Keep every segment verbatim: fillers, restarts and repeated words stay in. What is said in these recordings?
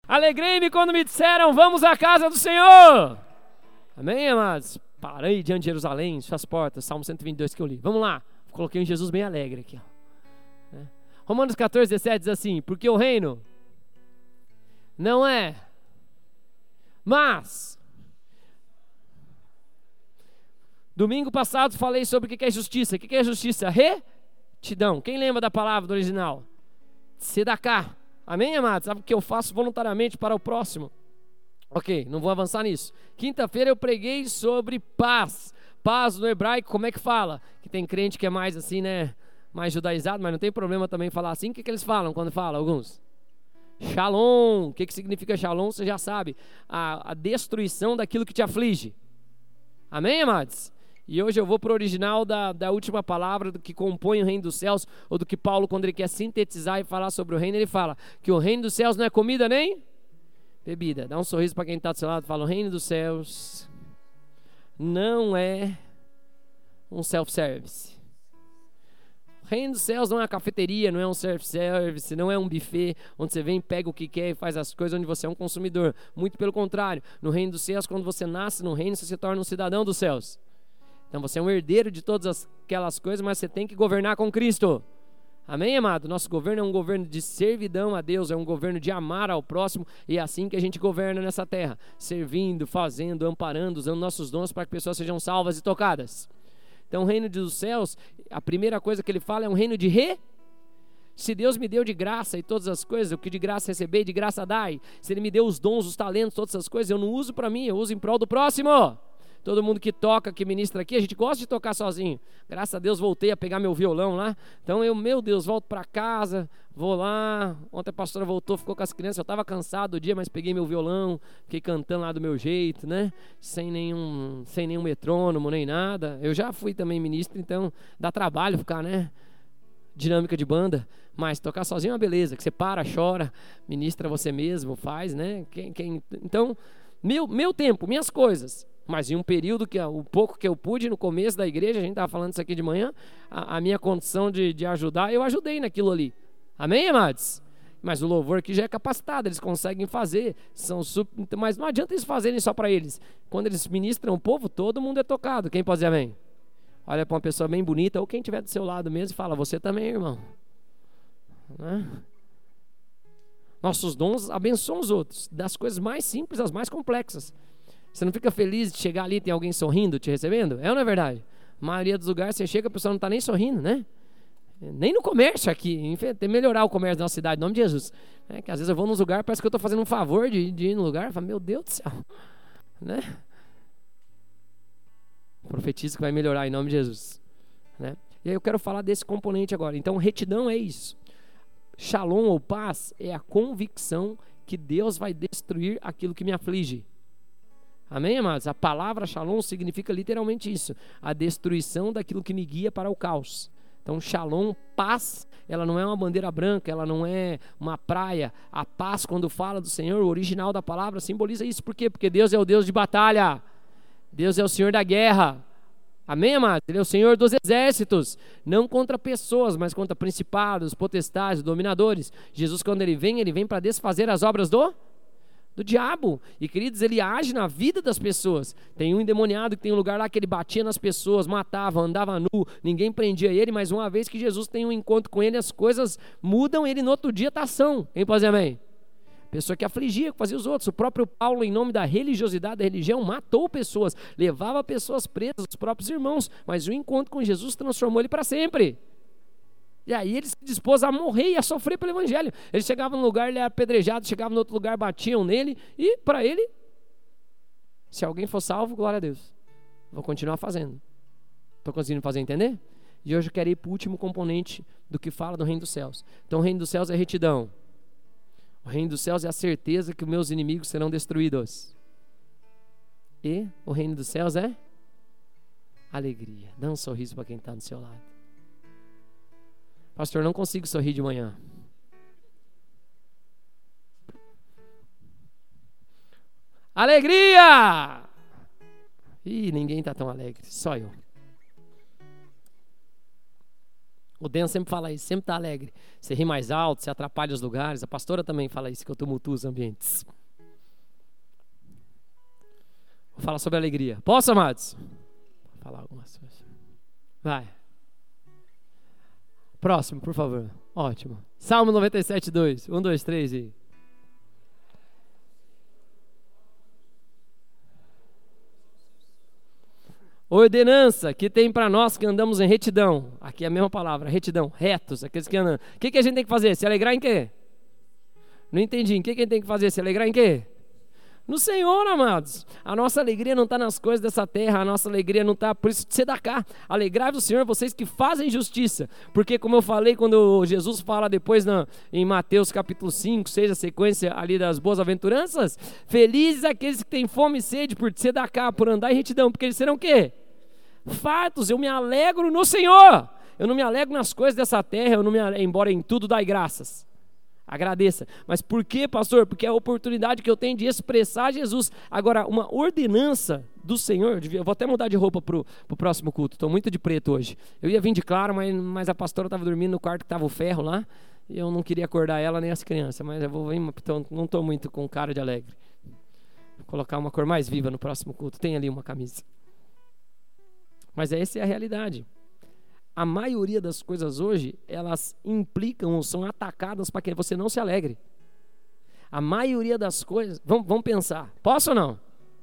Alegrei-me quando me disseram, vamos à casa do Senhor. Amém, amados? Parei diante de Jerusalém, suas portas, Salmo cento e vinte e dois que eu li. Vamos lá, coloquei um Jesus bem alegre aqui. Ó. É. Romanos catorze, dezessete diz assim, porque o reino não é, mas... Domingo passado falei sobre o que é justiça. O que é justiça? Retidão. Quem lembra da palavra do original? Sedaká. Amém, amados? Sabe o que eu faço voluntariamente para o próximo? Ok, não vou avançar nisso. Quinta-feira eu preguei sobre paz. Paz no hebraico, como é que fala? Que tem crente que é mais assim, né? Mais judaizado, mas não tem problema também falar assim. O que, que eles falam quando falam, alguns? Shalom. O que, que significa shalom? Você já sabe. A, a destruição daquilo que te aflige. Amém, amados? E hoje eu vou para o original da, da última palavra do que compõe o reino dos céus, ou do que Paulo, quando ele quer sintetizar e falar sobre o reino, ele fala que o reino dos céus não é comida nem bebida. Dá um sorriso para quem está do seu lado, fala, o reino dos céus não é um self-service. O reino dos céus não é uma cafeteria, não é um self-service, não é um buffet, onde você vem, pega o que quer e faz as coisas, onde você é um consumidor. Muito pelo contrário, no reino dos céus, quando você nasce no reino, você se torna um cidadão dos céus. Então você é um herdeiro de todas aquelas coisas, mas você tem que governar com Cristo. Amém, amado? Nosso governo é um governo de servidão a Deus, é um governo de amar ao próximo, e é assim que a gente governa nessa terra, servindo, fazendo, amparando, usando nossos dons para que pessoas sejam salvas e tocadas. Então o reino dos céus, a primeira coisa que ele fala é um reino de re. Se Deus me deu de graça e todas as coisas, o que de graça receber, de graça dai. Se Ele me deu os dons, os talentos, todas essas coisas, eu não uso para mim, eu uso em prol do próximo. Todo mundo que toca, que ministra aqui, a gente gosta de tocar sozinho. Graças a Deus voltei a pegar meu violão lá. Então eu, meu Deus, volto para casa, vou lá. Ontem a pastora voltou, ficou com as crianças. Eu estava cansado do dia, mas peguei meu violão, fiquei cantando lá do meu jeito, né? Sem nenhum, sem nenhum metrônomo, nem nada. Eu já fui também ministro, então dá trabalho ficar, né? Dinâmica de banda. Mas tocar sozinho é uma beleza, que você para, chora, ministra você mesmo, faz, né? Quem, quem... Então, meu, meu tempo, minhas coisas. Mas em um período, que o pouco que eu pude no começo da igreja, a gente estava falando isso aqui de manhã, a, a minha condição de, de ajudar, eu ajudei naquilo ali. Amém, amados? Mas o louvor aqui já é capacitado, eles conseguem fazer, são super, mas não adianta eles fazerem só para eles. Quando eles ministram o povo, todo mundo é tocado. Quem pode dizer amém? Olha para uma pessoa bem bonita, ou quem estiver do seu lado mesmo, e fala, você também, irmão. Né? Nossos dons abençoam os outros, das coisas mais simples às mais complexas. Você não fica feliz de chegar ali e tem alguém sorrindo, te recebendo? É ou não é verdade? A maioria dos lugares você chega, a pessoa não está nem sorrindo, né? Nem no comércio aqui. Tem que melhorar o comércio da nossa cidade, em nome de Jesus. É que às vezes eu vou num lugar, parece que eu estou fazendo um favor de, de ir no lugar. Eu falo, meu Deus do céu. Né? Profetizo que vai melhorar em nome de Jesus. Né? E aí eu quero falar desse componente agora. Então, retidão é isso. Shalom ou paz é a convicção que Deus vai destruir aquilo que me aflige. Amém, amados? A palavra shalom significa literalmente isso. A destruição daquilo que me guia para o caos. Então, shalom, paz, ela não é uma bandeira branca, ela não é uma praia. A paz, quando fala do Senhor, o original da palavra simboliza isso. Por quê? Porque Deus é o Deus de batalha. Deus é o Senhor da guerra. Amém, amados? Ele é o Senhor dos exércitos. Não contra pessoas, mas contra principados, potestades, dominadores. Jesus, quando ele vem, ele vem para desfazer as obras do... do diabo, e queridos, ele age na vida das pessoas. Tem um endemoniado que tem um lugar lá que ele batia nas pessoas, matava, andava nu, ninguém prendia ele, mas uma vez que Jesus tem um encontro com ele, as coisas mudam, ele no outro dia está são. Quem pode dizer amém? Pessoa que afligia, que fazia os outros. O próprio Paulo, em nome da religiosidade, da religião, matou pessoas, levava pessoas presas, os próprios irmãos, mas o encontro com Jesus transformou ele para sempre. E aí ele se dispôs a morrer e a sofrer pelo evangelho. Ele chegava num lugar, ele era apedrejado, chegava no outro lugar, batiam nele, e para ele, se alguém for salvo, glória a Deus, vou continuar fazendo. Estou conseguindo fazer entender? E hoje eu quero ir para o último componente do que fala do reino dos céus. Então o reino dos céus é retidão. O reino dos céus é a certeza que os meus inimigos serão destruídos. E o reino dos céus é alegria. Dá um sorriso para quem está do seu lado. Pastor, não consigo sorrir de manhã. Alegria! Ih, ninguém está tão alegre, só eu. O Dan sempre fala isso, sempre está alegre. Você ri mais alto, você atrapalha os lugares. A pastora também fala isso, que eu tumultuo os ambientes. Vou falar sobre alegria. Posso, amados? Vou falar algumas coisas. Vai. Próximo, por favor. Ótimo. Salmo noventa e sete, dois. Um, dois, três e... Ordenança que tem para nós que andamos em retidão. Aqui é a mesma palavra, retidão, retos, aqueles que andam. O que, que a gente tem que fazer? Se alegrar em quê? Não entendi. O que, que a gente tem que fazer? Se alegrar em quê? No Senhor, amados. A nossa alegria não está nas coisas dessa terra, a nossa alegria não está, por isso de sedacar. Alegrai-vos do Senhor, vocês que fazem justiça. Porque como eu falei, quando Jesus fala depois na, em Mateus capítulo cinco, seis, a sequência ali das boas aventuranças, felizes aqueles que têm fome e sede por sedacar, por andar em retidão, porque eles serão o quê? Fartos. Eu me alegro no Senhor. Eu não me alegro nas coisas dessa terra, eu não me alegro, embora em tudo dai graças. Agradeça. Mas por quê, pastor? Porque é a oportunidade que eu tenho de expressar Jesus. Agora, uma ordenança do Senhor, eu vou até mudar de roupa para o próximo culto, estou muito de preto hoje. Eu ia vir de claro, mas, mas a pastora estava dormindo no quarto que estava o ferro lá, e eu não queria acordar ela nem as crianças, mas eu vou vir, então não estou muito com cara de alegre. Vou colocar uma cor mais viva no próximo culto, tem ali uma camisa. Mas essa é a realidade. A maioria das coisas hoje, elas implicam ou são atacadas para que você não se alegre. A maioria das coisas, vamos, vamos pensar, posso ou não?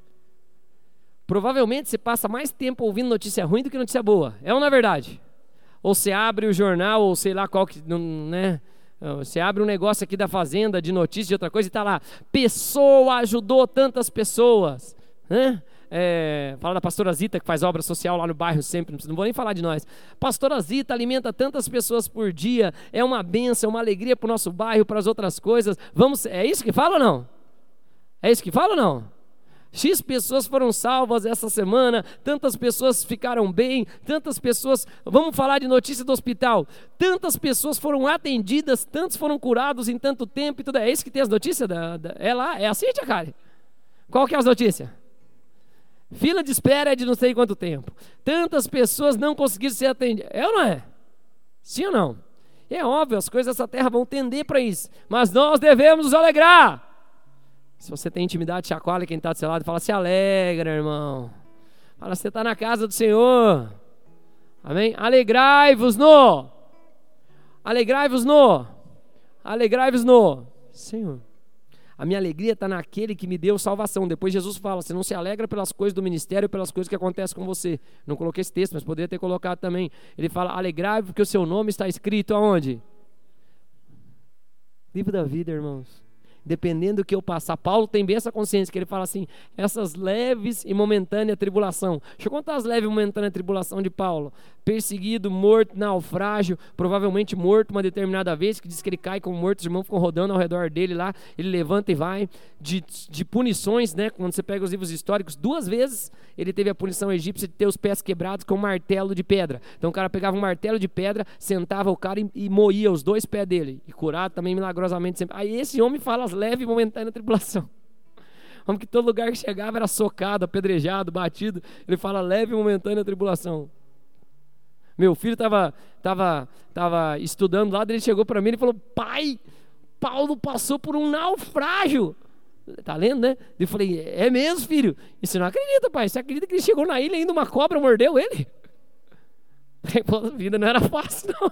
Provavelmente você passa mais tempo ouvindo notícia ruim do que notícia boa, é ou não é verdade? Ou você abre o jornal, ou sei lá qual que, né? Você abre um negócio aqui da Fazenda, de notícia, de outra coisa, e está lá, pessoa ajudou tantas pessoas, né? É, fala da pastora Zita, que faz obra social lá no bairro sempre, não vou nem falar de nós. Pastora Zita alimenta tantas pessoas por dia, é uma bênção, é uma alegria para o nosso bairro, para as outras coisas. Vamos, é isso que fala ou não? É isso que fala ou não? X pessoas foram salvas essa semana, tantas pessoas ficaram bem, tantas pessoas, vamos falar de notícia do hospital, tantas pessoas foram atendidas, tantos foram curados em tanto tempo e tudo. É isso que tem as notícias? Da, da, é lá, é assim, tia Karen? Qual que é as notícias? Fila de espera de não sei quanto tempo. Tantas pessoas não conseguiram ser atendidas. É ou não é? Sim ou não? É óbvio, as coisas dessa terra vão tender para isso. Mas nós devemos nos alegrar. Se você tem intimidade, chacoalha quem está do seu lado e fala, se alegra, irmão. Fala, você está na casa do Senhor. Amém? Alegrai-vos no. Alegrai-vos no. Alegrai-vos no. Senhor. A minha alegria está naquele que me deu salvação. Depois Jesus fala, você não se alegra pelas coisas do ministério, pelas coisas que acontecem com você. Não coloquei esse texto, mas poderia ter colocado também. Ele fala, alegrai-vos porque o seu nome está escrito aonde? Livro da vida, irmãos. Dependendo do que eu passar. Paulo tem bem essa consciência, que ele fala assim, essas leves e momentâneas tribulação. Deixa eu contar as leves e momentâneas tribulação de Paulo. Perseguido, morto, naufrágio, provavelmente morto uma determinada vez, que diz que ele cai como morto, os irmãos ficam rodando ao redor dele lá, ele levanta e vai. De, de punições, né? Quando você pega os livros históricos, duas vezes ele teve a punição egípcia de ter os pés quebrados com um martelo de pedra. Então o cara pegava um martelo de pedra, sentava o cara e, e moía os dois pés dele. E curado também milagrosamente sempre. Aí esse homem fala as leve e momentânea tribulação. Homem que todo lugar que chegava era socado, apedrejado, batido. Ele fala leve e momentânea tribulação. Meu filho estava tava, tava estudando lá, ele chegou para mim e falou, pai, Paulo passou por um naufrágio. Tá lendo, né? Eu falei, é mesmo, filho? E você não acredita, pai? Você acredita que ele chegou na ilha e ainda uma cobra mordeu ele? A vida não era fácil, não.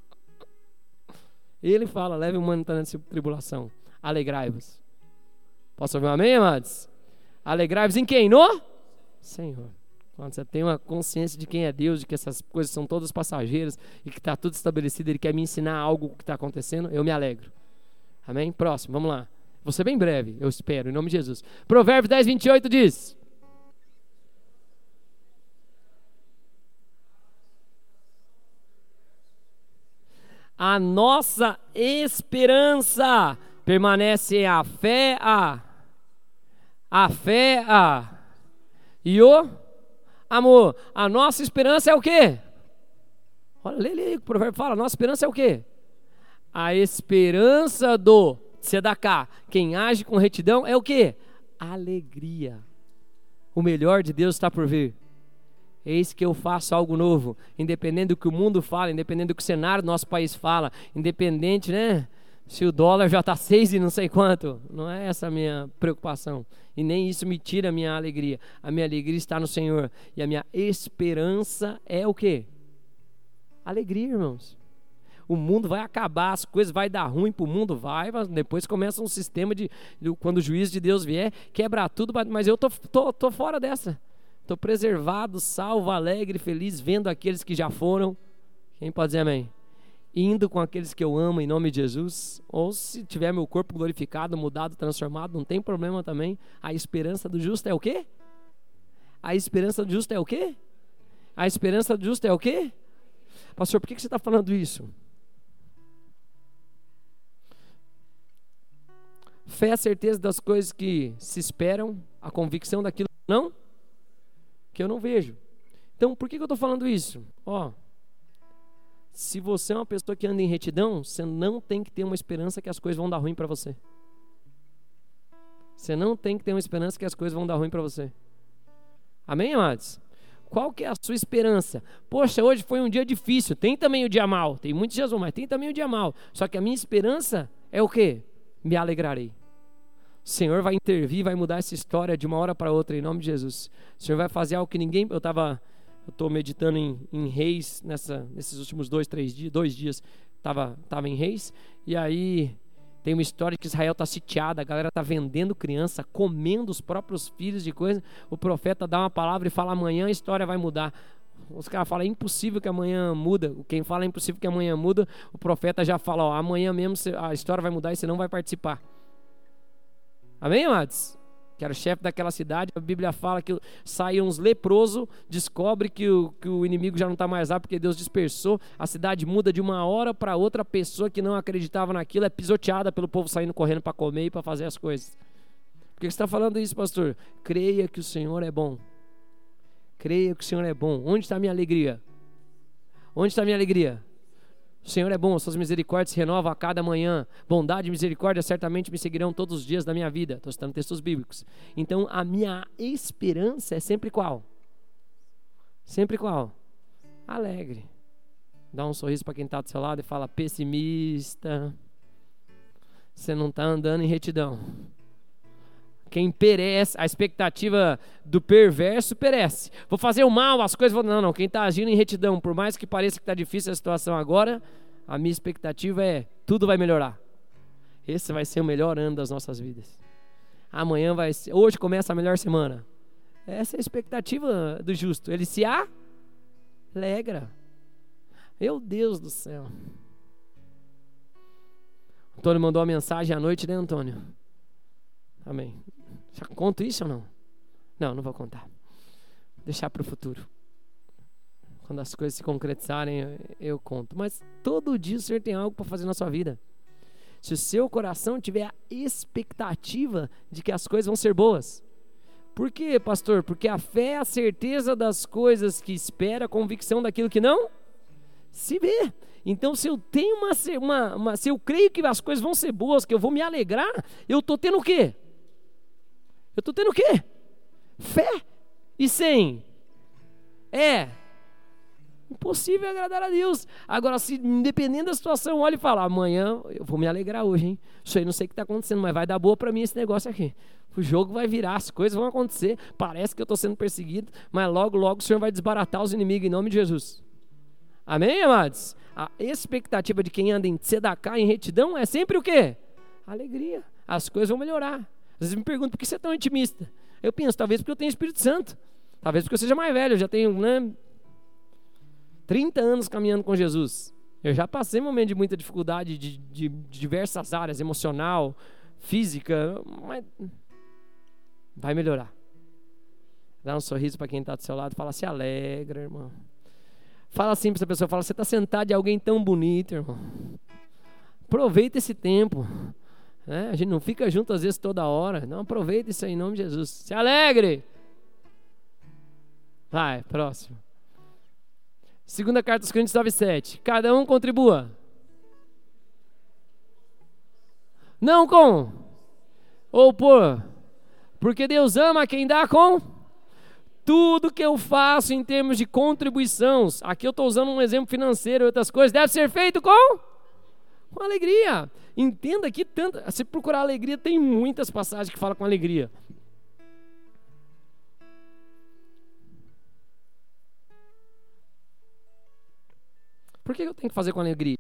Ele fala, leve e momentânea tribulação. Alegrai-vos. Posso ouvir um amém, amados? Alegrai-vos em quem? No Senhor. Quando você tem uma consciência de quem é Deus, de que essas coisas são todas passageiras e que está tudo estabelecido, Ele quer me ensinar algo que está acontecendo, eu me alegro. Amém? Próximo, vamos lá. Vou ser bem breve, eu espero, em nome de Jesus. Provérbios dez, vinte e oito diz... A nossa esperança permanece a fé, a, a fé, a, e o amor. A nossa esperança é o quê? Olha, lê, lê, o provérbio fala, a nossa esperança é o quê? A esperança do Sedaká, quem age com retidão é o quê? Alegria. O melhor de Deus está por vir. Eis que eu faço algo novo, independente do que o mundo fala, independente do que o cenário do nosso país fala, independente, né? Se o dólar já está seis e não sei quanto, não é essa a minha preocupação. E nem isso me tira a minha alegria. A minha alegria está no Senhor. E a minha esperança é o quê? Alegria, irmãos. O mundo vai acabar, as coisas vai dar ruim para o mundo, vai, mas depois começa um sistema de, de, quando o juízo de Deus vier, quebrar tudo, mas eu tô, tô, tô fora dessa. Estou preservado, salvo, alegre, feliz, vendo aqueles que já foram. Quem pode dizer amém? Indo com aqueles que eu amo em nome de Jesus, ou se tiver meu corpo glorificado, mudado, transformado, não tem problema também. A esperança do justo é o quê? A esperança do justo é o quê? A esperança do justo é o quê? Pastor, por que você está falando isso? Fé é a certeza das coisas que se esperam, a convicção daquilo que não, que eu não vejo. Então, por que eu estou falando isso? Ó, se você é uma pessoa que anda em retidão, você não tem que ter uma esperança que as coisas vão dar ruim para você. Você não tem que ter uma esperança que as coisas vão dar ruim para você. Amém, amados? Qual que é a sua esperança? Poxa, hoje foi um dia difícil. Tem também o dia mal. Tem muitos dias bons, mas tem também o dia mal. Só que a minha esperança é o quê? Me alegrarei. O Senhor vai intervir, vai mudar essa história de uma hora para outra, em nome de Jesus. O Senhor vai fazer algo que ninguém... Eu estava... Eu estou meditando em, em Reis nessa, nesses últimos dois, três dias, dois dias, estava tava em Reis, e aí tem uma história que Israel está sitiada, a galera está vendendo criança, comendo os próprios filhos de coisa, o profeta dá uma palavra e fala, amanhã a história vai mudar. Os caras falam, é impossível que amanhã muda, quem fala é impossível que amanhã muda, o profeta já fala, ó, amanhã mesmo a história vai mudar e você não vai participar. Amém, amados? Que era o chefe daquela cidade, a Bíblia fala que saem uns leprosos, descobre que o, que o inimigo já não está mais lá porque Deus dispersou, a cidade muda de uma hora para outra, a pessoa que não acreditava naquilo é pisoteada pelo povo saindo correndo para comer e para fazer as coisas. Por que você está falando isso, pastor? Creia que o Senhor é bom. Creia que o Senhor é bom. Onde está a minha alegria? Onde está a minha alegria? O Senhor é bom, suas misericórdias se renovam a cada manhã. Bondade e misericórdia certamente me seguirão todos os dias da minha vida. Estou citando textos bíblicos. Então a minha esperança é sempre qual? Sempre qual? Alegre. Dá um sorriso para quem está do seu lado e fala, pessimista. Você não está andando em retidão. Quem perece, a expectativa do perverso perece. Vou fazer o mal, as coisas vão... Não, não, quem está agindo em retidão, por mais que pareça que está difícil a situação agora, a minha expectativa é, tudo vai melhorar. Esse vai ser o melhor ano das nossas vidas. Amanhã vai ser, hoje começa a melhor semana. Essa é a expectativa do justo. Ele se alegra. Meu Deus do céu. Antônio mandou uma mensagem à noite, né, Antônio? Amém. Já conto isso ou não? Não, não vou contar. Vou deixar para o futuro. Quando as coisas se concretizarem, eu, eu conto. Mas todo dia o Senhor tem algo para fazer na sua vida. Se o seu coração tiver a expectativa de que as coisas vão ser boas. Por quê, pastor? Porque a fé é a certeza das coisas que espera, a convicção daquilo que não se vê. Então, se eu tenho uma, uma, uma... Se eu creio que as coisas vão ser boas, que eu vou me alegrar, eu estou tendo o quê? Eu estou tendo o quê? Fé. E sem? É impossível agradar a Deus. Agora, se independente da situação, olha e fala, amanhã eu vou me alegrar hoje, hein? Isso aí não sei o que está acontecendo, mas vai dar boa para mim esse negócio aqui. O jogo vai virar, as coisas vão acontecer. Parece que eu estou sendo perseguido, mas logo, logo o Senhor vai desbaratar os inimigos em nome de Jesus. Amém, amados? A expectativa de quem anda em tzedakah, em retidão, é sempre o quê? Alegria. As coisas vão melhorar. Às vezes me perguntam, por que você é tão otimista? Eu penso, talvez porque eu tenho Espírito Santo. Talvez porque eu seja mais velho. Eu já tenho, né, trinta anos caminhando com Jesus. Eu já passei um momento de muita dificuldade de, de, de diversas áreas, emocional, física, mas vai melhorar. Dá um sorriso para quem está do seu lado, fala, se alegra, irmão. Fala assim para essa pessoa, fala, você está sentado de alguém tão bonito, irmão. Aproveita esse tempo. É, a gente não fica junto às vezes toda hora. Não, aproveita isso aí em nome de Jesus. Se alegre. Vai, próximo. Segunda carta aos Coríntios nove, sete. Cada um contribua. Não com ou por. Porque Deus ama quem dá com Tudo que eu faço em termos de contribuição, aqui eu estou usando um exemplo financeiro e outras coisas, deve ser feito com, com alegria. Entenda que tanto, se procurar alegria, tem muitas passagens que falam com alegria. Por que eu tenho que fazer com alegria?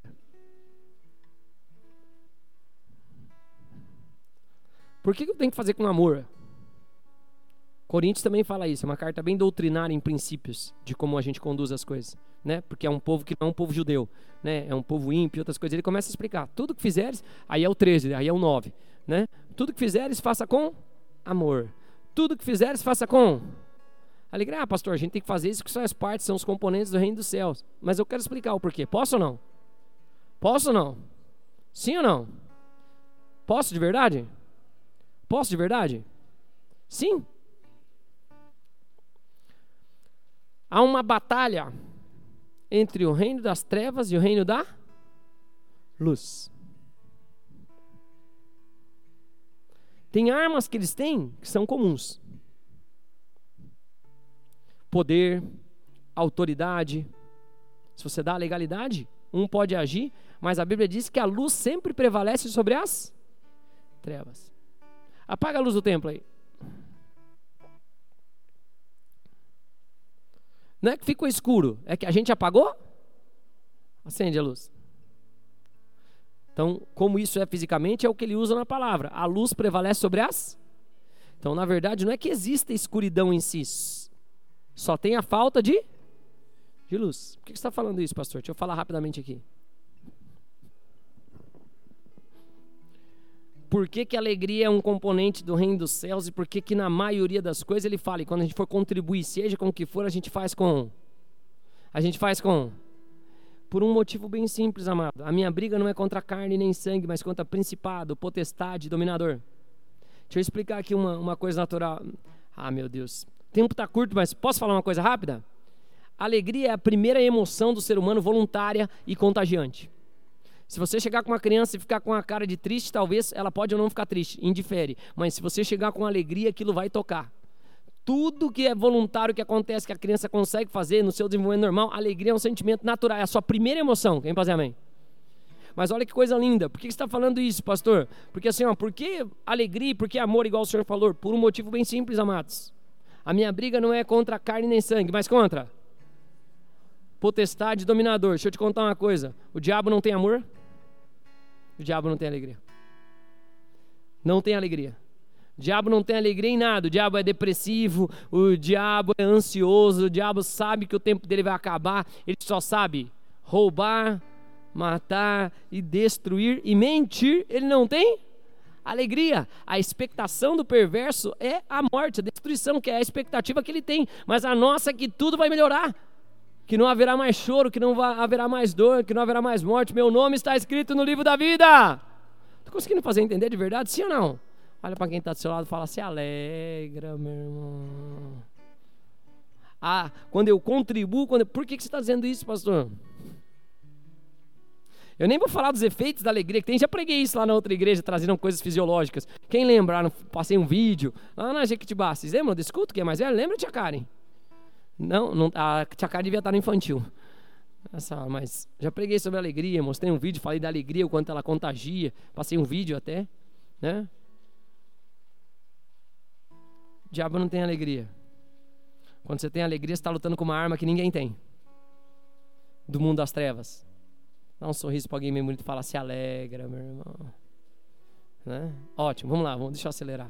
Por que eu tenho que fazer com amor? Coríntios também fala isso, é uma carta bem doutrinária em princípios de como a gente conduz as coisas, né? Porque é um povo que não é um povo judeu, né? É um povo ímpio, outras coisas. Ele começa a explicar, tudo que fizeres, aí é o treze, aí é o nove, né? Tudo que fizeres, faça com amor. Tudo que fizeres, faça com alegria. Ah, pastor, a gente tem que fazer isso, que são as partes, são os componentes do reino dos céus. Mas eu quero explicar o porquê. Posso ou não? Posso ou não? Sim ou não? Posso de verdade? Posso de verdade? Sim. Há uma batalha entre o reino das trevas e o reino da luz. Tem armas que eles têm que são comuns. Poder, autoridade. Se você dá a legalidade, um pode agir, mas a Bíblia diz que a luz sempre prevalece sobre as trevas. Apaga a luz do templo aí. Não é que ficou escuro, é que a gente apagou? Acende a luz. Então, como isso é fisicamente, é o que ele usa na palavra. A luz prevalece sobre as? Então, na verdade, não é que exista escuridão em si. Só tem a falta de, de luz. Por que você está falando isso, pastor? Deixa eu falar rapidamente aqui. Por que que a alegria é um componente do reino dos céus e por que que na maioria das coisas ele fala, e quando a gente for contribuir, seja com o que for, a gente faz com... A gente faz com... Por um motivo bem simples, amado. A minha briga não é contra carne nem sangue, mas contra principado, potestade, dominador. Deixa eu explicar aqui uma, uma coisa natural. Ah, meu Deus. O tempo está curto, mas posso falar uma coisa rápida? A alegria é a primeira emoção do ser humano voluntária e contagiante. Se você chegar com uma criança e ficar com a cara de triste, talvez ela pode ou não ficar triste, indifere. Mas se você chegar com alegria, aquilo vai tocar. Tudo que é voluntário, que acontece, que a criança consegue fazer no seu desenvolvimento normal, a alegria é um sentimento natural, é a sua primeira emoção. Quem pode dizer amém? Mas olha que coisa linda. Por que você está falando isso, pastor? Porque assim, ó, por que alegria e por que amor, igual o senhor falou? Por um motivo bem simples, amados. A minha briga não é contra carne nem sangue, mas contra potestade e dominador. Deixa eu te contar uma coisa. O diabo não tem amor? O diabo não tem alegria. Não tem alegria. O diabo não tem alegria em nada. O diabo é depressivo, o diabo é ansioso, o diabo sabe que o tempo dele vai acabar. Ele só sabe roubar, matar e destruir e mentir. Ele não tem alegria. A expectação do perverso é a morte, a destruição, que é a expectativa que ele tem. Mas a nossa é que tudo vai melhorar. Que não haverá mais choro, que não haverá mais dor, que não haverá mais morte. Meu nome está escrito no livro da vida. Estou conseguindo fazer entender de verdade, sim ou não? Olha para quem está do seu lado e fala, se alegra, meu irmão. Ah, quando eu contribuo, quando eu... por que, que você está dizendo isso, pastor? Eu nem vou falar dos efeitos da alegria, que tem, já preguei isso lá na outra igreja, trazendo coisas fisiológicas. Quem lembra, passei um vídeo lá na Jequitibá, vocês lembram desse culto que é mais velho? Lembra, tia Karen? Não, não, a tia Karen devia estar no infantil. Essa, mas já preguei sobre a alegria, mostrei um vídeo, falei da alegria, o quanto ela contagia, passei um vídeo até, né? O diabo não tem alegria. Quando você tem alegria, você está lutando com uma arma que ninguém tem. Do mundo das trevas. Dá um sorriso para alguém meio bonito e fala, se alegra, meu irmão. Né? Ótimo, vamos lá, vamos, deixa eu acelerar.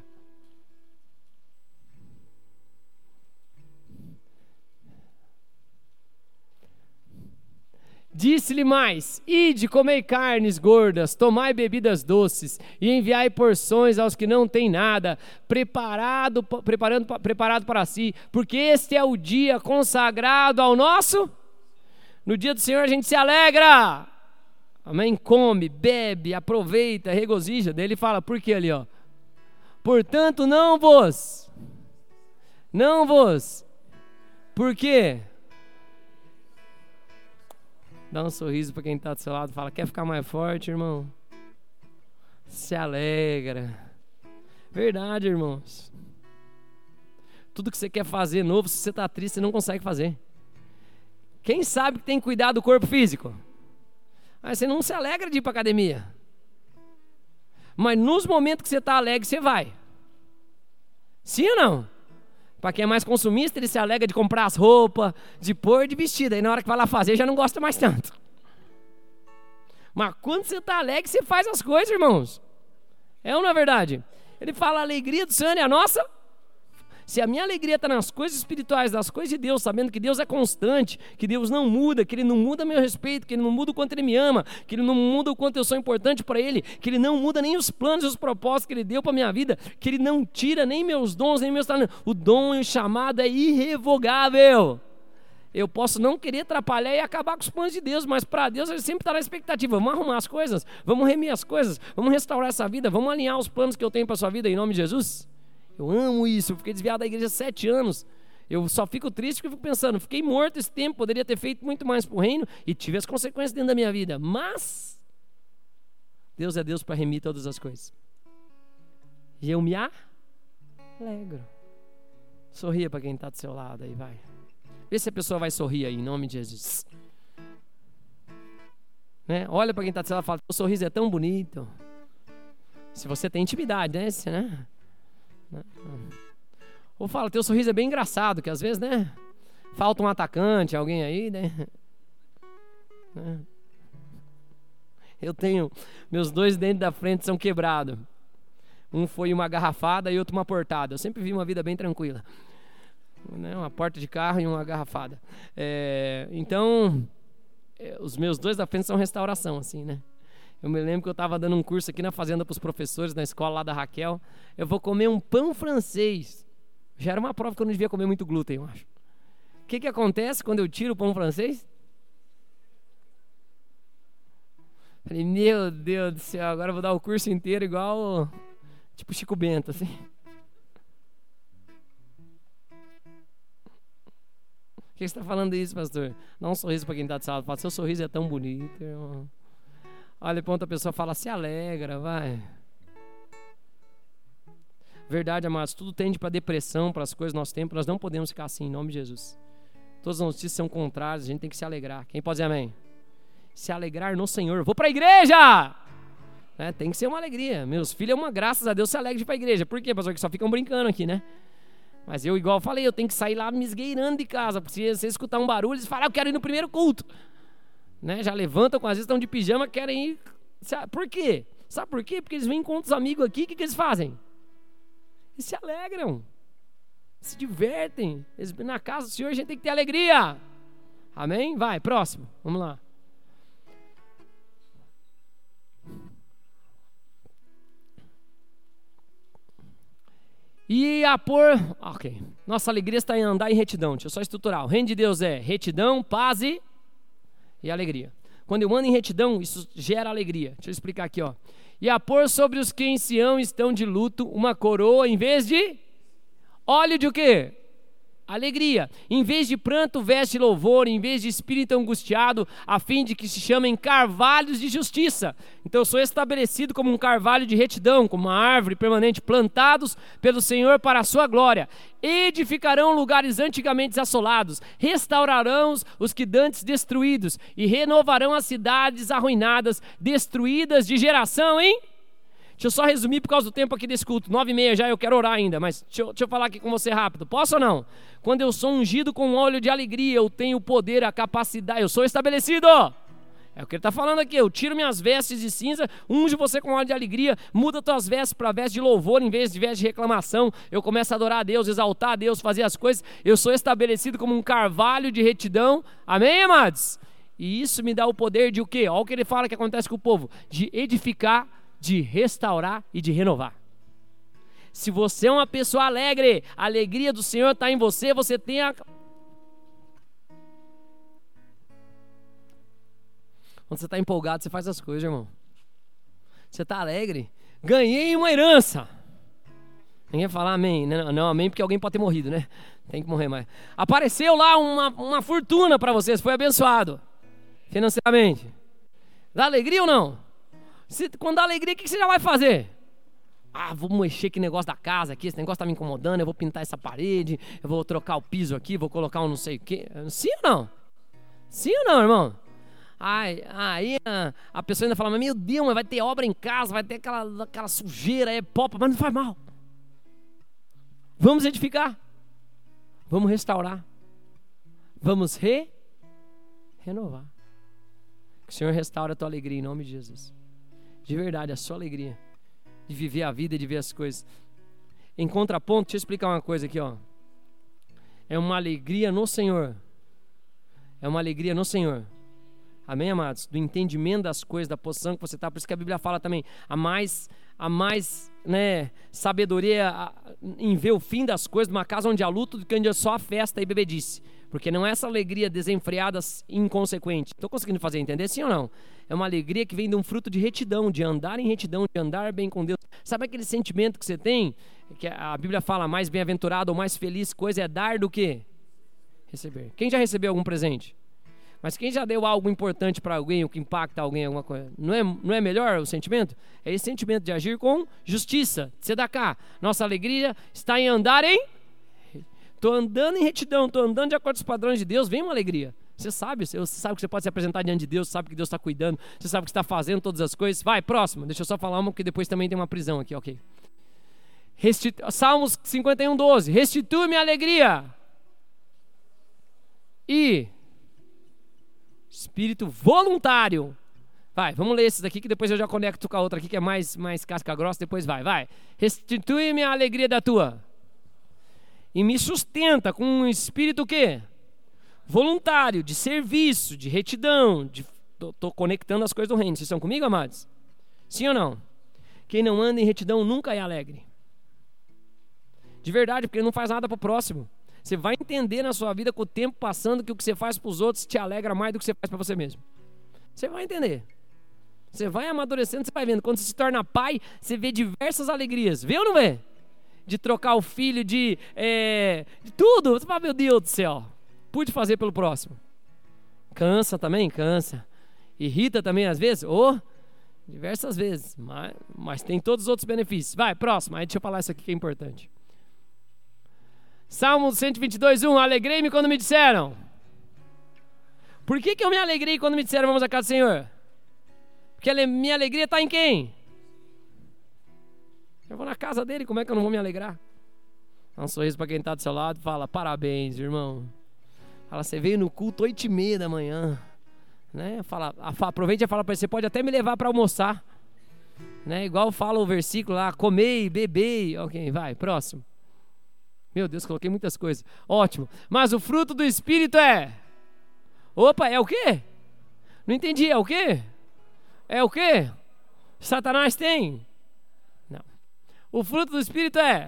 Disse-lhe mais, ide, comei carnes gordas, tomai bebidas doces, e enviai porções aos que não têm nada, preparado, preparando, preparado para si, porque este é o dia consagrado ao nosso. No dia do Senhor a gente se alegra, amém? Come, bebe, aproveita, regozija. Daí ele fala, por que ali, ó? Portanto, não vos, não vos, por quê? Dá um sorriso para quem está do seu lado, fala, quer ficar mais forte, irmão? Se alegra. Verdade, irmãos. Tudo que você quer fazer novo, se você está triste, você não consegue fazer. Quem sabe que tem que cuidar do corpo físico? Aí você não se alegra de ir para a academia. Mas nos momentos que você está alegre, você vai. Sim ou não? Para quem é mais consumista, ele se alegra de comprar as roupas, de pôr, de vestir. Aí na hora que vai lá fazer, já não gosta mais tanto. Mas quando você está alegre, você faz as coisas, irmãos. É ou não é verdade? Ele fala, a alegria do Senhor é a nossa. Se a minha alegria está nas coisas espirituais, nas coisas de Deus, sabendo que Deus é constante, que Deus não muda, que Ele não muda meu respeito, que Ele não muda o quanto Ele me ama, que Ele não muda o quanto eu sou importante para Ele, que Ele não muda nem os planos e os propósitos que Ele deu para a minha vida, que Ele não tira nem meus dons, nem meus talentos. O dom e o chamado é irrevogável. Eu posso não querer atrapalhar e acabar com os planos de Deus, mas para Deus Ele sempre está na expectativa. Vamos arrumar as coisas, vamos remir as coisas, vamos restaurar essa vida, vamos alinhar os planos que eu tenho para a sua vida em nome de Jesus. Eu amo isso, eu fiquei desviado da igreja há sete anos. Eu só fico triste porque eu fico pensando, fiquei morto esse tempo, poderia ter feito muito mais para o reino e tive as consequências dentro da minha vida. Mas Deus é Deus para remir todas as coisas. E eu me alegro. Sorria para quem está do seu lado aí, vai. Vê se a pessoa vai sorrir aí, em nome de Jesus. Né? Olha para quem está do seu lado e fala, o sorriso é tão bonito. Se você tem intimidade, né? Se, né? Ou fala, teu sorriso é bem engraçado, que às vezes, né, falta um atacante, alguém aí, né? Eu tenho, meus dois dentes da frente são quebrados. Um foi uma garrafada e outro uma portada. Eu sempre vi uma vida bem tranquila, né? Uma porta de carro e uma garrafada. É, então, é, os meus dois da frente são restauração, assim, né? Eu me lembro que eu estava dando um curso aqui na fazenda para os professores, na escola lá da Raquel. Eu vou comer um pão francês. Já era uma prova que eu não devia comer muito glúten, eu acho. O que que acontece quando eu tiro o pão francês? Falei, meu Deus do céu, agora eu vou dar o curso inteiro igual, tipo Chico Bento, assim. Por que você está falando isso, pastor? Dá um sorriso para quem está de sala. Fala, seu sorriso é tão bonito, irmão. Olha para outra pessoa e fala, se alegra, vai. Verdade, amados, tudo tende para depressão, para as coisas do nosso tempo. Nós não podemos ficar assim, em nome de Jesus. Todas as notícias são contrárias, a gente tem que se alegrar. Quem pode dizer amém? Se alegrar no Senhor. Vou para a igreja! É, tem que ser uma alegria. Meus filhos, é uma graças a Deus, se alegrem para a igreja. Por quê, pastor? Que só ficam brincando aqui, né? Mas eu, igual eu falei, eu tenho que sair lá me esgueirando de casa. Porque se você escutar um barulho, eles falam, ah, eu quero ir no primeiro culto. Né? Já levantam, às vezes estão de pijama, querem ir. Por quê? Sabe por quê? Porque eles vêm com outros amigos aqui, o que, que eles fazem? Eles se alegram, se divertem. Eles, na casa do Senhor a gente tem que ter alegria. Amém? Vai, próximo, vamos lá. E a pôr, ok, nossa alegria está em andar em retidão. Deixa eu só estruturar. O reino de Deus é retidão, paz e e alegria. Quando eu ando em retidão, isso gera alegria. Deixa eu explicar aqui, ó. E a pôr sobre os que em Sião estão de luto uma coroa em vez de óleo de o quê? Alegria. Em vez de pranto, veste louvor, em vez de espírito angustiado, a fim de que se chamem carvalhos de justiça. Então eu sou estabelecido como um carvalho de retidão, como uma árvore permanente, plantados pelo Senhor para a sua glória. Edificarão lugares antigamente assolados, restaurarão os que dantes destruídos e renovarão as cidades arruinadas, destruídas de geração em... Deixa eu só resumir por causa do tempo aqui desse culto. Nove e meia já, eu quero orar ainda, mas deixa eu, deixa eu falar aqui com você rápido. Posso ou não? Quando eu sou ungido com óleo de alegria, eu tenho o poder, a capacidade, eu sou estabelecido. É o que ele está falando aqui. Eu tiro minhas vestes de cinza, unjo você com óleo de alegria, muda tuas vestes para vestes de louvor em vez de vestes de reclamação. Eu começo a adorar a Deus, exaltar a Deus, fazer as coisas. Eu sou estabelecido como um carvalho de retidão. Amém, amados? E isso me dá o poder de o quê? Olha o que ele fala que acontece com o povo. De edificar, de restaurar e de renovar. Se você é uma pessoa alegre, a alegria do Senhor está em você, você tem a... Quando você está empolgado, você faz as coisas, irmão. Você está alegre? Ganhei uma herança. Ninguém fala amém. Não, não, amém, porque alguém pode ter morrido, né? Tem que morrer mais. Apareceu lá uma, uma fortuna para você, você foi abençoado financeiramente. Dá alegria ou não? Se, quando dá alegria, o que você já vai fazer? Ah, vou mexer com o negócio da casa aqui, esse negócio tá me incomodando, eu vou pintar essa parede, eu vou trocar o piso aqui, vou colocar um não sei o quê. Sim ou não? Sim ou não, irmão? Ai, aí a, a pessoa ainda fala, mas meu Deus, mas vai ter obra em casa, vai ter aquela, aquela sujeira, é popa, mas não faz mal. Vamos edificar. Vamos restaurar. Vamos re, renovar. Que o Senhor restaure a tua alegria em nome de Jesus. De verdade, a sua alegria. De viver a vida e de ver as coisas. Em contraponto, deixa eu explicar uma coisa aqui, ó. É uma alegria no Senhor. É uma alegria no Senhor. Amém, amados? Do entendimento das coisas, da posição que você está. Por isso que a Bíblia fala também, a mais, a mais né, sabedoria em ver o fim das coisas, numa casa onde há luto, do que onde é só festa e bebedice. Porque não é essa alegria desenfreada, inconsequente. Estou conseguindo fazer entender, sim ou não? É uma alegria que vem de um fruto de retidão, de andar em retidão, de andar bem com Deus. Sabe aquele sentimento que você tem? Que a Bíblia fala, mais bem-aventurado ou mais feliz coisa é dar do que receber. Quem já recebeu algum presente? Mas quem já deu algo importante para alguém, o que impacta alguém, alguma coisa, não é, não é melhor o sentimento? É esse sentimento de agir com justiça, tzedakah. Nossa alegria está em andar em... Estou andando em retidão, estou andando de acordo com os padrões de Deus, vem uma alegria. Você sabe, você sabe que você pode se apresentar diante de Deus, sabe que Deus está cuidando, você sabe que está fazendo todas as coisas. Vai, próximo, deixa eu só falar uma, porque depois também tem uma prisão aqui, ok. Restitu... Salmos cinquenta e um, doze. Restitui-me a alegria e espírito voluntário. Vai, vamos ler esses daqui que depois eu já conecto com a outra aqui que é mais, mais casca grossa, depois vai, vai. Restitui-me a alegria da tua e me sustenta com um espírito o quê? Voluntário, de serviço, de retidão, de... Tô, tô conectando as coisas do reino. Vocês estão comigo, amados? Sim ou não? Quem não anda em retidão nunca é alegre. De verdade, porque ele não faz nada para o próximo. Você vai entender na sua vida com o tempo passando que o que você faz para os outros te alegra mais do que você faz para você mesmo. Você vai entender. Você vai amadurecendo, você vai vendo. Quando você se torna pai, você vê diversas alegrias. Vê ou não vê? De trocar o filho, de, é, de tudo. Você fala, meu Deus do céu, pude fazer pelo próximo. Cansa também? Cansa. Irrita também às vezes? Oh, diversas vezes. Mas, mas tem todos os outros benefícios. Vai, próximo. Aí deixa eu falar isso aqui que é importante. Salmo cento e vinte e dois, um. Alegrei-me quando me disseram. Por que que eu me alegrei quando me disseram vamos à casa do Senhor? Porque a minha alegria está em quem? Eu vou na casa dele, como é que eu não vou me alegrar? Dá um sorriso para quem está do seu lado e fala, parabéns, irmão. Fala, você veio no culto oito e meia da manhã. Né? Fala, aproveita e fala para ele, você pode até me levar para almoçar. Né? Igual fala o versículo lá, comei, bebei. Ok, vai, próximo. Meu Deus, coloquei muitas coisas. Ótimo. Mas o fruto do Espírito é... Opa, é o quê? Não entendi, é o quê? É o quê? Satanás tem? Não. O fruto do Espírito é...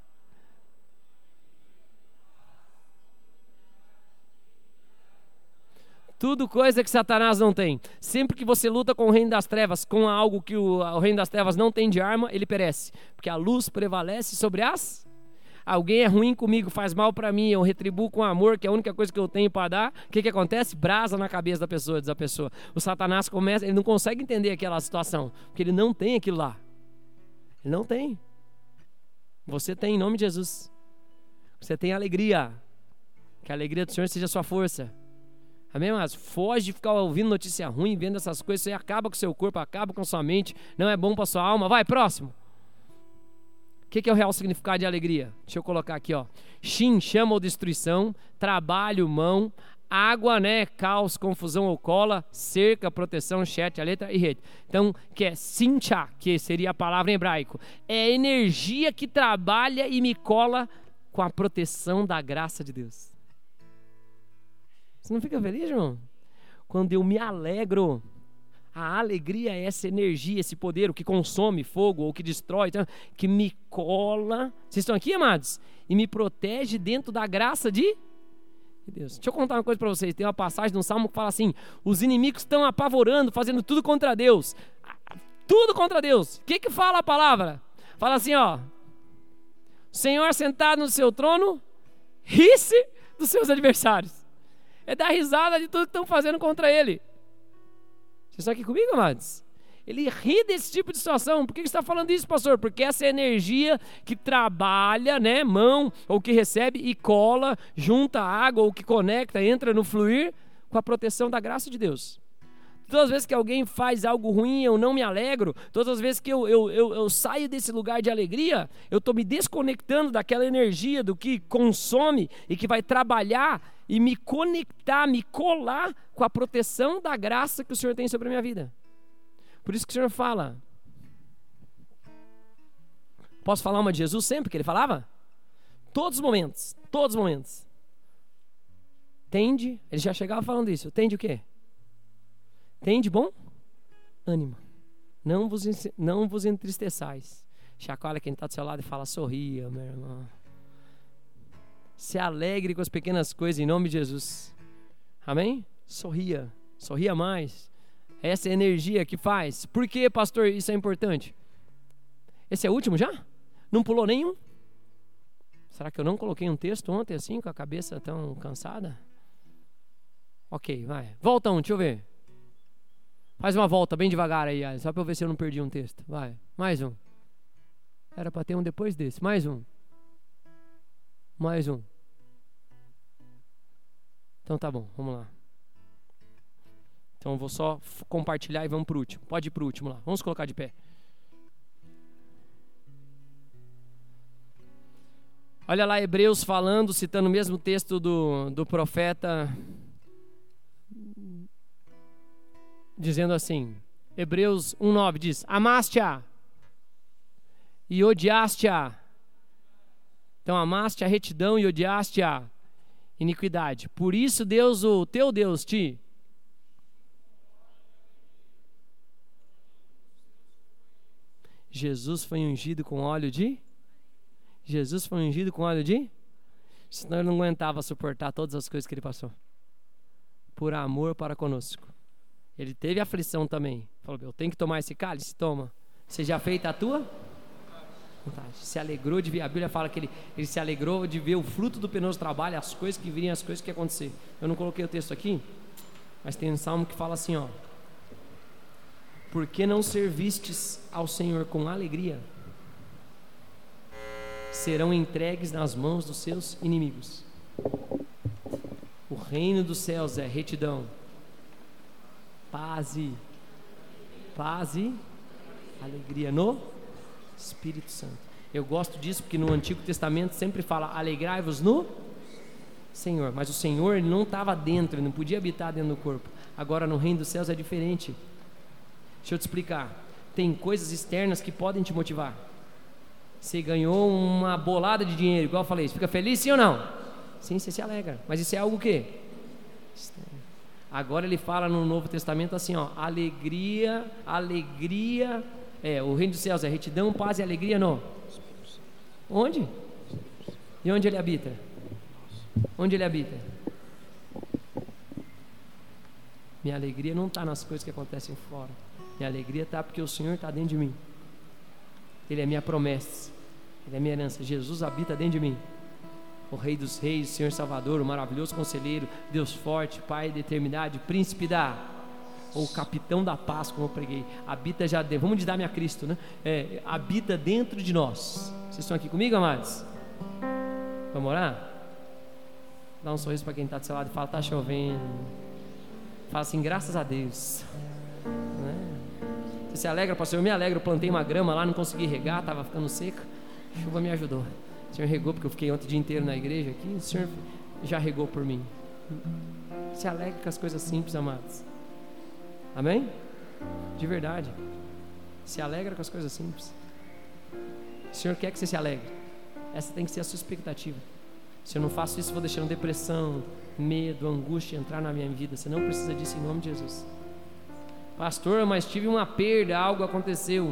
Tudo coisa que Satanás não tem. Sempre que você luta com o reino das trevas, com algo que o, o reino das trevas não tem de arma, ele perece. Porque a luz prevalece sobre as... Alguém é ruim comigo, faz mal para mim, eu retribuo com amor, que é a única coisa que eu tenho para dar. O que que acontece? Brasa na cabeça da pessoa, diz a pessoa. O Satanás começa, ele não consegue entender aquela situação, porque ele não tem aquilo lá. Ele não tem. Você tem, em nome de Jesus. Você tem alegria. Que a alegria do Senhor seja a sua força. Amém, mas foge de ficar ouvindo notícia ruim, vendo essas coisas, isso aí acaba com o seu corpo, acaba com a sua mente, não é bom para sua alma. Vai, próximo. O que, que é o real significado de alegria? Deixa eu colocar aqui, ó. Shin, chama ou destruição, trabalho, mão, água, né, caos, confusão ou cola, cerca, proteção, chet, a letra e rede. Então, que é sincha, que seria a palavra em hebraico. É a energia que trabalha e me cola com a proteção da graça de Deus. Você não fica feliz, irmão? Quando eu me alegro... A alegria é essa energia, esse poder, o que consome fogo ou que destrói, que me cola. Vocês estão aqui, amados? E me protege dentro da graça de Deus. Deixa eu contar uma coisa para vocês. Tem uma passagem no Salmo que fala assim: os inimigos estão apavorando, fazendo tudo contra Deus. Tudo contra Deus. O que que fala a palavra? Fala assim, ó. O Senhor sentado no seu trono, ri-se dos seus adversários. É dar risada de tudo que estão fazendo contra Ele. Vocês estão aqui comigo, amados? Ele ri desse tipo de situação. Por que você está falando isso, pastor? Porque essa é a energia que trabalha, né, mão, ou que recebe e cola, junta água, ou que conecta, entra no fluir, com a proteção da graça de Deus. Todas as vezes que alguém faz algo ruim, eu não me alegro. Todas as vezes que eu, eu, eu, eu saio desse lugar de alegria, eu estou me desconectando daquela energia, do que consome e que vai trabalhar e me conectar, me colar com a proteção da graça que o Senhor tem sobre a minha vida. Por isso que o Senhor fala. Posso falar uma de Jesus sempre que ele falava? Todos os momentos, todos os momentos. Tende, ele já chegava falando isso. Tende o quê? Tende bom ânimo. Não vos, não vos entristeçais. Chacoalha quem está do seu lado e fala, sorria, meu irmão. Se alegre com as pequenas coisas em nome de Jesus. Amém? Sorria. Sorria mais. Essa é a energia que faz. Por que, pastor, isso é importante? Esse é o último já? Não pulou nenhum? Será que eu não coloquei um texto ontem assim, com a cabeça tão cansada? Ok, vai. Volta um, deixa eu ver. Faz uma volta bem devagar aí, só para eu ver se eu não perdi um texto. Vai, mais um. Era para ter um depois desse. Mais um. Mais um. Então tá bom, vamos lá. Então eu vou só compartilhar e vamos para o último. Pode ir para o último lá. Vamos colocar de pé. Olha lá Hebreus falando, citando o mesmo texto do, do profeta, dizendo assim, Hebreus um nove diz, amaste-a e odiaste-a. Então amaste a retidão e odiaste a iniquidade. Por isso Deus, o teu Deus, te... Jesus foi ungido com óleo de... Jesus foi ungido com óleo de... Senão ele não aguentava suportar todas as coisas que ele passou. Por amor para conosco. Ele teve aflição também. Falou, eu tenho que tomar esse cálice? Toma. Seja feita a tua vontade. Se alegrou de ver, a Bíblia fala que ele, ele se alegrou de ver o fruto do penoso trabalho, as coisas que viriam, as coisas que iam acontecer. Eu não coloquei o texto aqui, mas tem um salmo que fala assim, ó. Por que não servistes ao Senhor com alegria? Serão entregues nas mãos dos seus inimigos. O reino dos céus é retidão, paz e, paz e alegria no Espírito Santo. Eu gosto disso porque no Antigo Testamento sempre fala alegrai-vos no Senhor, mas o Senhor ele não estava dentro, ele não podia habitar dentro do corpo. Agora no reino dos céus é diferente. Deixa eu te explicar. Tem coisas externas que podem te motivar. Você ganhou uma bolada de dinheiro, igual eu falei, você fica feliz sim ou não? Sim, você se alegra, mas isso é algo o quê? Externo. Agora ele fala no Novo Testamento assim, ó, alegria, alegria, é, o reino dos céus é retidão, paz e alegria no... Onde? E onde ele habita? Onde ele habita? Minha alegria não está nas coisas que acontecem fora. Minha alegria está porque o Senhor está dentro de mim. Ele é minha promessa, Ele é minha herança. Jesus habita dentro de mim. O Rei dos Reis, o Senhor Salvador, o maravilhoso Conselheiro, Deus forte, Pai de eternidade, Príncipe da... ou Capitão da Paz, como eu preguei. Habita já dentro, vamos dar-me a Cristo, né? É, habita dentro de nós. Vocês estão aqui comigo, amados? Vamos orar? Dá um sorriso para quem está do seu lado e fala, está chovendo. Fala assim, graças a Deus. Né? Você se alegra, pastor? Eu me alegro, eu plantei uma grama lá, não consegui regar, estava ficando seca. A chuva me ajudou. O Senhor regou, porque eu fiquei ontem o dia inteiro na igreja aqui. O Senhor já regou por mim. Se alegre com as coisas simples, amados. Amém? De verdade. Se alegra com as coisas simples. O Senhor quer que você se alegre. Essa tem que ser a sua expectativa. Se eu não faço isso, vou deixando depressão, medo, angústia entrar na minha vida. Você não precisa disso em nome de Jesus. Pastor, mas tive uma perda, algo aconteceu.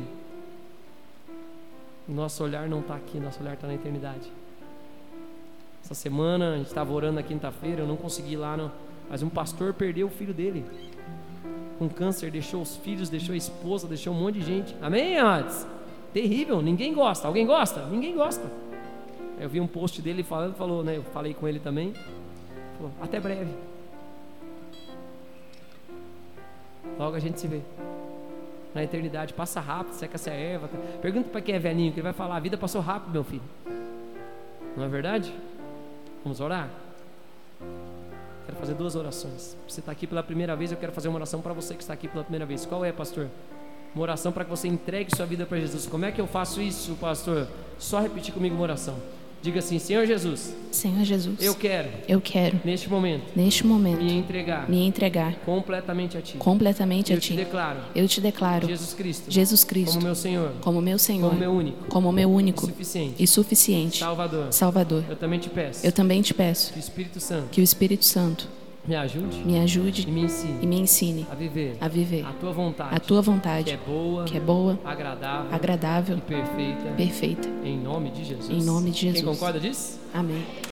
Nosso olhar não está aqui, nosso olhar está na eternidade. Essa semana, a gente estava orando na quinta-feira, eu não consegui ir lá, não, mas um pastor perdeu o filho dele com câncer, deixou os filhos, deixou a esposa, deixou um monte de gente. Amém, amados? Terrível, ninguém gosta. Alguém gosta? Ninguém gosta. Eu vi um post dele falando, falou, né? Eu falei com ele também. Falou, até breve. Logo a gente se vê. na eternidade. Passa rápido, seca-se a erva. Pergunta para quem é velhinho, que ele vai falar: a vida passou rápido, meu filho. Não é verdade? Vamos orar? Quero fazer duas orações. Você está aqui pela primeira vez, eu quero fazer uma oração para você que está aqui pela primeira vez. Qual é, pastor? Uma oração para que você entregue sua vida para Jesus. Como é que eu faço isso, pastor? Só repetir comigo uma oração. Diga assim: Senhor Jesus, Senhor Jesus, eu quero, eu quero, neste momento, neste momento, me entregar, me entregar completamente a Ti. completamente eu a Ti. te declaro, eu te declaro, Jesus Cristo, Jesus Cristo, como meu Senhor, como meu Senhor, como meu único, como meu único e suficiente, e suficiente Salvador. Salvador. Eu também te peço, Eu também te peço que o Espírito Santo que o Espírito Santo me ajude, me ajude e me ensine, e me ensine a viver, a viver a Tua vontade, a Tua vontade, que é boa, que é boa, agradável, agradável e perfeita, perfeita. em nome de Jesus. Em nome de Jesus. Quem concorda disso? Amém.